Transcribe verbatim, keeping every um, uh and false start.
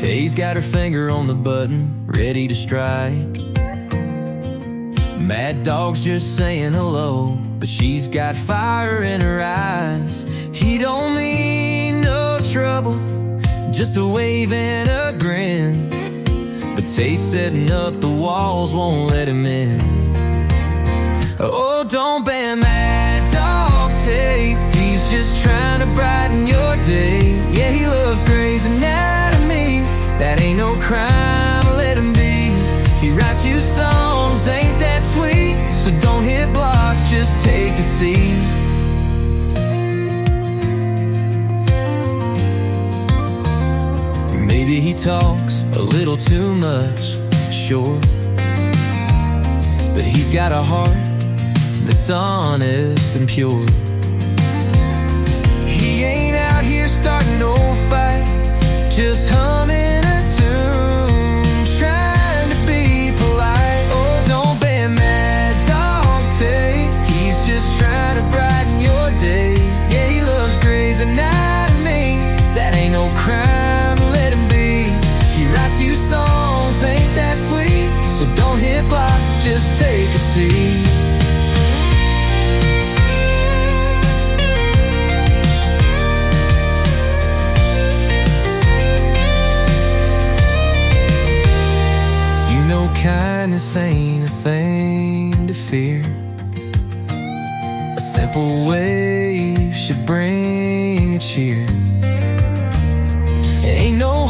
Tay's got her finger on the button, ready to strike. Mad Dog's just saying hello, but she's got fire in her eyes. He don't mean no trouble, just a wave and a grin. But Tay's setting up the walls, won't let him in. Oh, don't ban Mad Dog Tay, he's just trying to brighten your day. Yeah, he loves Grey's Anatomy, that ain't no crime, let him be. He writes you songs, ain't that sweet? So don't hit block, just take a seat. Maybe he talks a little too much, sure, but he's got a heart that's honest and pure. He ain't out here starting no fight, just humming a tune, trying to be polite. Oh, don't ban Mad Dog Tay, he's just trying to brighten your day. Yeah, he loves Grey's Anatomy, that ain't no crime, let him be. He writes you songs, ain't that sweet? So don't hit block, just take a seat. Kindness ain't a thing to fear. A simple wave should bring a cheer. It ain't no